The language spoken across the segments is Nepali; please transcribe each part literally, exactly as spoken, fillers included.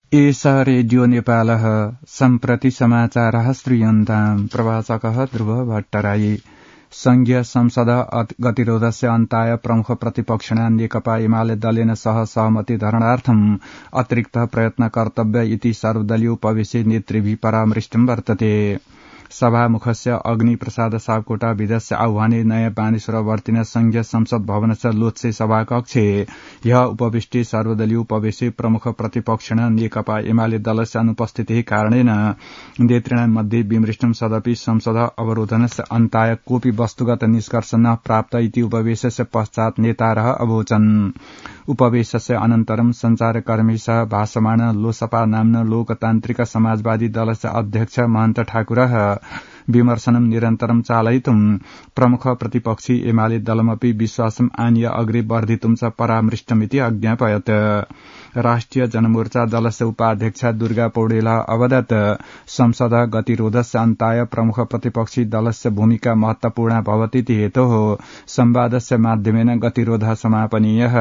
एष रेडियो नेपालः सम्प्रति समाचारः श्रूयन्ताम् प्रवाचकः ध्रुव भट्टराई। संघीय संसद गतिरोधस्य अन्ताय प्रमुख प्रतिपक्षिणा नेकपा एमाले दलेन सह सहमति धरणार्थम् अतिरिक्त प्रयत्न कर्तव्य इति सर्वदलीय उपवेशे नेतृभिः परामृष्टं वर्तते। सभामुखस्य अग्निप्रसाद सापकोटा विधस्य आह्वाने नयाँ बानेश्वर वर्तिन संघीय संसद भवनस्य लोत्से सभाकक्षे ह्य उपविष्टे सर्वदलीय उपवेशे प्रमुख प्रतिपक्षिण नेकपा एमाले दलस्य अनुपस्थितिः कारणेन नेतृणां मध्ये विमृष्टं सदपि संसद अवरोधनस्य अन्ताय कोऽपि वस्तुगत निष्कर्ष न प्राप्त इति उपवेशस्य पश्चात् नेतारः अवोचन्। उपवेशस्य अनन्तरं संचारकर्मी सह भाषमाण लोसपा नाम्न लोकतान्त्रिक समाजवादी दलस्य अध्यक्ष महन्त ठाकुरः विमर्शनं निरन्तरं चालयितुं प्रमुख प्रतिपक्षी एमाले दलमपि विश्वासम् आनीय अग्रे वर्धितुं च परामृष्टमिति अज्ञापयत्। राष्ट्रिय जनमोर्चा दलस्य उपाध्यक्ष दुर्गा पौडेलः अवदत् संसद गतिरोधस्य अन्ताय प्रमुख प्रतिपक्षी दलस्य भूमिका महत्वपूर्णा भवतीति हेतोः संवादस्य माध्यमेन गतिरोधः समापनीयः।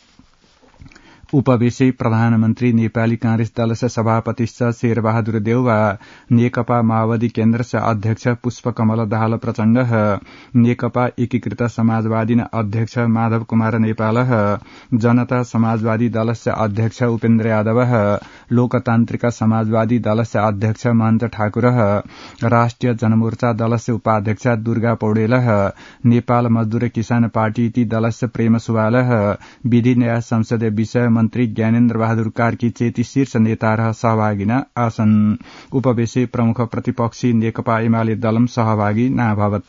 उपवेशे प्रधानमन्त्री नेपाली कांग्रेस दलस्य सभापतिश्च शेरबहादुर देउवा, नेकपा माओवादी केन्द्रस्य अध्यक्ष पुष्पकमल दाहाल प्रचण्डः, नेकपा एकीकृत समाजवादी अध्यक्ष माधव कुमार नेपालः, जनता समाजवादी दलस्य अध्यक्ष उपेन्द्र यादवः, लोकतान्त्रिक समाजवादी दलस्य अध्यक्ष महन्त ठाकुरः, राष्ट्रिय जनमोर्चा दलस्य उपाध्यक्ष दुर्गा पौडेलः, नेपाल मजदूर किसान पार्टी ती दलस्य प्रेम सुवालः, विधि न्याय संसदीय विषय मन्त्री ज्ञानेन्द्र बहादुर कार्की चेती शीर्ष नेतारः सहभागिना आसन्। उपवेशे प्रमुख प्रतिपक्षी नेकपा एमाले दलम सहभागी नाभवत्।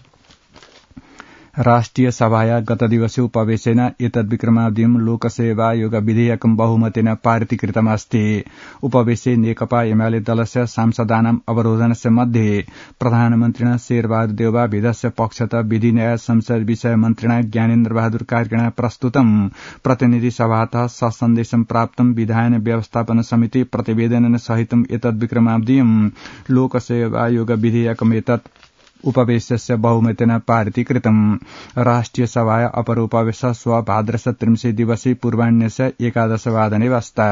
राष्ट्रिय सभाया गत दिवसे उपवेशेन एतद्विक्रमाब्धिं लोकसेवायोग विधेयकं बहुमतेन पारितीकृतमस्ति। उपवेशे नेकपा एमाले दलस्य सांसदानाम् अवरोधनस्य मध्ये प्रधानमन्त्रिणा शेरबहादुर देउवा विधस्य पक्षतः विधि न्याय संसद विषय मन्त्रिणा ज्ञानेन्द्र बहादुर कार्कीणा प्रस्तुतं प्रतिनिधि सभातः ससन्देशं प्राप्तं विधायन व्यवस्थापन समिति प्रतिवेदनेन सहितं एतद्विक्रमाब्धिं लोकसेवायोग विधेयकमेतत् उपवेशस्य बहुमतेन पारितीकृतम्। राष्ट्रिय सभाया अपर उपवेश श्व भाद्रस्य त्रिंशे दिवसे पूर्वाह्नस्य एकादशवादने वस्ता।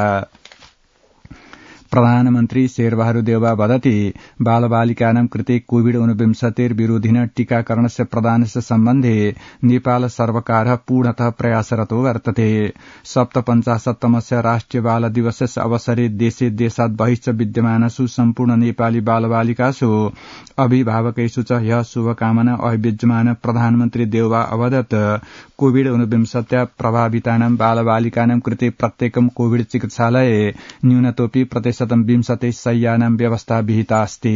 प्रधानमन्त्री शेरबहादुर देउवा वदति बालबालिकानां कृते कोविड ऊनविंशतिर विरोधिन टीकाकरणस्य प्रदानस्य सम्बन्धे नेपाल सर्वकारः पूर्णतः प्रयासरतो वर्तते। सप्तपञ्चाशत्तमस्य राष्ट्रिय बाल दिवसस्य अवसरे देशे देशात् बहिश्च विद्यमानसु सम्पूर्ण नेपाली बालबालिकासु अभिभावकैषु च ह्यः शुभकामना अभिव्यज्यमान प्रधानमन्त्री देउवा अवदत् कोविड ऊनविंशत्या प्रभावितानां बालबालिकानां कृते प्रत्येकं कोविड चिकित्सालये न्यूनतोऽपि प्रतिशतं विंशति शय्यानां व्यवस्था विहिता अस्ति।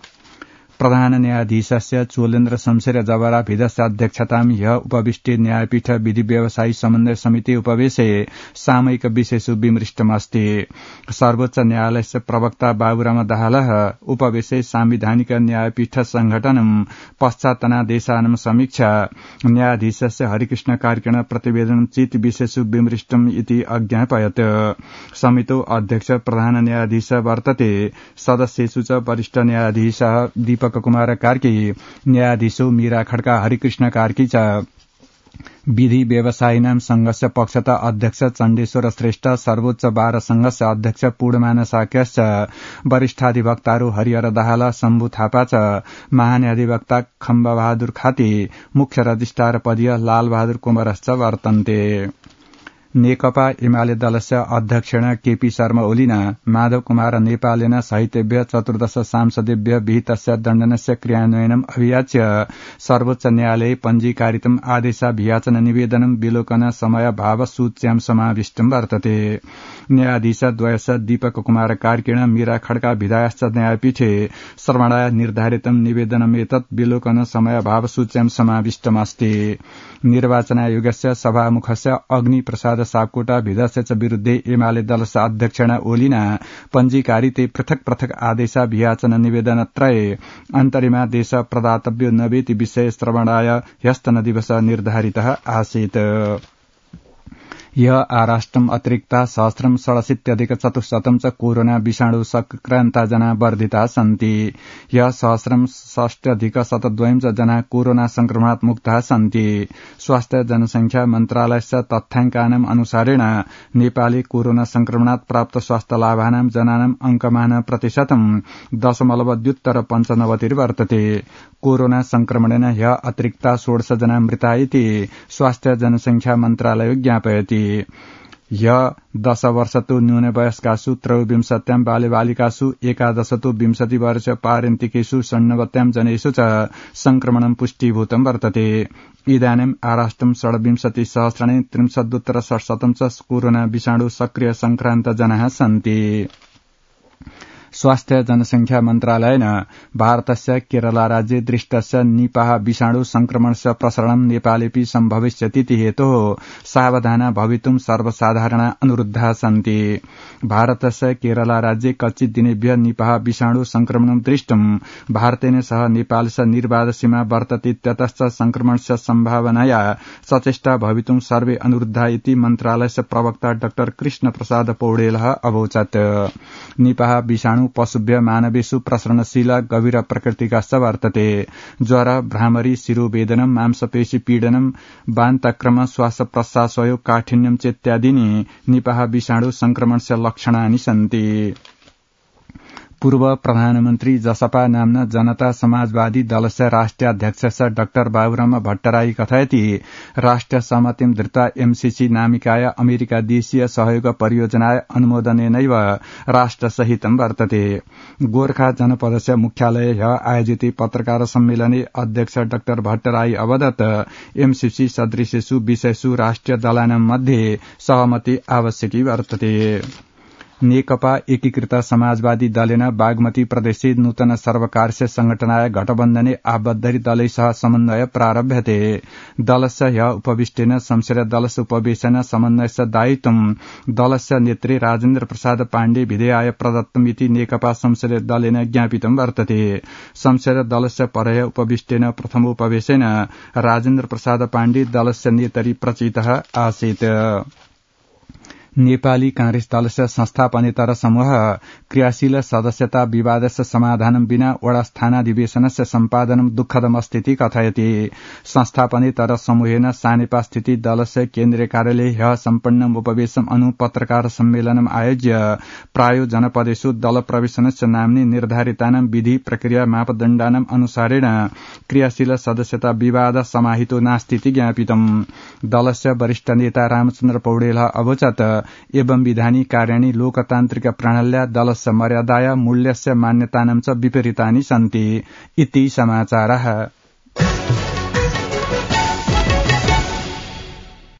प्रधान न्यायाधीशस्य चोलेन्द्र शमशेर जबरा भिदस्य अध्यक्षतां ह्यः उपविष्टे न्यायपीठ विधि व्यवसायी समन्वय समिति उपवेशे सामयिक विषयसु विमृष्टमस्ति। सर्वोच्च न्यायालयस्य प्रवक्ता बाबुराम दाहालः उपवेशे सांविधानिक न्यायपीठ संघटनं पश्चात्तनादेशानां समीक्षा न्यायाधीशस्य हरिकृष्ण कार्कीण प्रतिवेदनं चित विषयसु विमृष्टम् इति अज्ञापयत्। समितौ अध्यक्ष प्रधान न्यायाधीश वर्तते। सदस्येषु च वरिष्ठ न्यायाधीशः दीपक कुमार कार्की, न्यायाधीशो मीरा खड्का हरिकृष्ण कार्की च, विधि व्यवसायीनां संघस्य पक्षतः अध्यक्ष चण्डेश्वर श्रेष्ठ, सर्वोच्च बार संघस्य अध्यक्ष पूर्णमान साक्यश्च, वरिष्ठाधिवक्ताहरू हरिहर दाहाल, शम्भु थापा च, महान्याधिवक्ता खम्बबहादुर खाती, मुख्य रजिस्ट्रार पदीय लालबहादुर कुमारश्च वर्तन्ते। नेकपा एमाले दलस्य अध्यक्षेण केपी शर्मा ओलिना माधव कुमार नेपालेन साहित्यभ्य चतुर्दश सांसदेभ्य विहितस्य दण्डनस्य क्रियान्वयनम् अभियाच्य सर्वोच्च न्यायालये पञ्जीकारितम् आदेशाभियाचन निवेदनं विलोकन समयभाव सूच्यां समाविष्टं वर्तते। न्यायाधीशद्वयस्य दीपक कुमार कार्कीण मीरा खड्का विधायश्च न्यायपीठे श्रवणाय निर्धारितं निवेदनमेतत् विलोकन समयभाव सूच्यां समाविष्टमस्ति। निर्वाचन आयोगस्य सभामुखस्य अग्निप्रसाद सापकोटा विधस्य च विरुद्धे एमाले दलस्य अध्यक्षेण ओलिना पञ्जीकारिते पृथक पृथक आदेशाभियाचन निवेदनत्रये अन्तरिमादेश प्रदातव्यो नवेति विषये श्रवणाय ह्यस्तन दिवस निर्धारितः आसीत्। य आराष्ट्रम अतिरिक्ता सहस्रम षडशीत्यधिक चतुश्शतं च कोरोना विषाणु सक्रान्ता जना वर्धिता सन्ति। य सहस्रम षष्ट्यधिक शतद्वयं च जना कोरोना संक्रमणात् मुक्ताः सन्ति। स्वास्थ्य जनसंख्या मन्त्रालयस्य तथ्याङ्कानाम् अनुसारेण नेपाले कोरोना संक्रमणात् प्राप्त स्वास्थ्य लाभानां जनानाम् अंकमान प्रतिशतं दशमलव द्युत्तर पञ्चनवतिर्वर्तते। कोरोना संक्रमणेन ह्य अतिरिक्ता षोडश जना मृता इति स्वास्थ्य जनसंख्या मन्त्रालयो ज्ञापयति। ह्य दश वर्षतो न्यूनवयस्कासु त्रयोविंशत्यां बालबालिकासु एकादशतो विंशति वर्ष पारन्तिकेषु षण्णवत्यां जनेषु च संक्रमणं पुष्टीभूतं वर्तते। इदानीम् आराष्ट्रं षड्विंशति सहस्राणि त्रिंशदुत्तर षट्शतं च कोरोना विषाणु सक्रिय संक्रान्त जनाः सन्ति। स्वास्थ्य जनसंख्या मन्त्रालयेन भारतस्य केरला राज्ये दृष्टस्य निपाह विषाणु संक्रमणस्य प्रसरणं नेपालेऽपि सम्भविष्यतीति हेतोः सावधाना भवितुं सर्वसाधारणा अनुरुद्धाः सन्ति। भारतस्य केरला राज्ये कच्चित् दिनेभ्यः निपाह विषाणु संक्रमणं दृष्टुं भारतेन सह नेपालस्य निर्बाध सीमा वर्तते। ततश्च संक्रमणस्य सम्भावनाया सचेष्टा भवितुं सर्वे अनुरुद्धा इति मन्त्रालयस्य प्रवक्ता डाक्टर कृष्ण प्रसाद पौडेलः अवोचत्। निपाह विषाणु पशुभ्य मानवेषु प्रसरणशील गभीर प्रकृतिकाश्च वर्तते। ज्वर, भ्रामरी, शिरोवेदनम्, मांसपेशी पीडनम्, वान्तक्रम, श्वास प्रश्वासयो काठिन्यं चेत्यादीनि निपाह विषाणु संक्रमणस्य लक्षणानि सन्ति। पूर्व प्रधानमन्त्री जसपा नाम्ना जनता समाजवादी दलस्य राष्ट्रिय अध्यक्ष डाक्टर बाबुराम भट्टराई कथयति राष्ट्रिय सहमतिं धृत्वा एमसीसी नामिकाय अमेरिका देशीय सहयोग परियोजनाय अनुमोदनेनैव राष्ट्रसहितं वर्तते। गोर्खा जनपदस्य मुख्यालये ह्य आयोजिते पत्रकार सम्मेलने अध्यक्ष डाक्टर भट्टराई अवदत् एमसीसी सदृशेषु विषयेषु राष्ट्रिय दलानां मध्ये सहमति आवश्यकी वर्तते। नेकपा एकीकृत समाजवादी दलेन बागमती प्रदेशे नूतन सर्वकारस्य संघटनाय गठबन्धने आबद्धरि दलै सह समन्वय प्रारभ्यते। दलस्य ह्य उपविष्टेन संसदीय दलस्य उपवेशन समन्वयस्य दायित्वं दलस्य नेत्री राजेन्द्र प्रसाद पाण्डे विधेयाय प्रदत्तमिति नेकपा संसदीय दलेन ज्ञापितं वर्तते। संसदीय दलस्य परह्य उपविष्टेन प्रथमोपवेशेन राजेन्द्र प्रसाद पाण्डे दलस्य नेतरि प्रचितः आसीत्। नेपाली कांग्रेस दलस्य संस्थापनेतर समूह क्रियाशील सदस्यता विवादस्य समाधानं विना वडा स्थानाधिवेशनस्य सम्पादनं दुःखदमस्तीति कथयति। संस्थापनेतर समूहेन सानेपा स्थिति दलस्य केन्द्रीय कार्यालये ह्यः सम्पन्नम् उपवेशम् अनु पत्रकार सम्मेलनम् आयोज्य प्रायो जनपदेषु दल प्रवेशनस्य नाम्नि निर्धारितानां विधि प्रक्रिया मापदण्डानाम् अनुसारेण क्रियाशील सदस्यता विवाद समाहितो नास्तीति ज्ञापितम्। दलस्य वरिष्ठ नेता रामचन्द्र पौडेलः अवोचत् एवं विधानी कार्याणि लोकतान्त्रिक प्रणाल्या दलस्य मर्यादाय मूल्यस्य मान्यतानां च विपरीतानि सन्ति इति समाचारः।